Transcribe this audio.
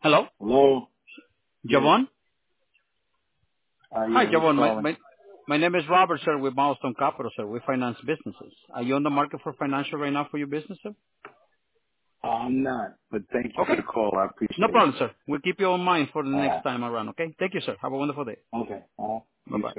Hello? Hello? Yes. Javon? Hi, Yeah, who's Javon. calling? My name is Robert, sir, with Milestone Capital, sir. We finance businesses. Are you on the market for financial right now for your business, sir? I'm not, but thank you for Okay. the call. I No appreciate it. problem, sir. We'll keep you in mind for the next Uh, time around, okay? Thank you, sir. Have a wonderful day. okay. You Bye-bye. too.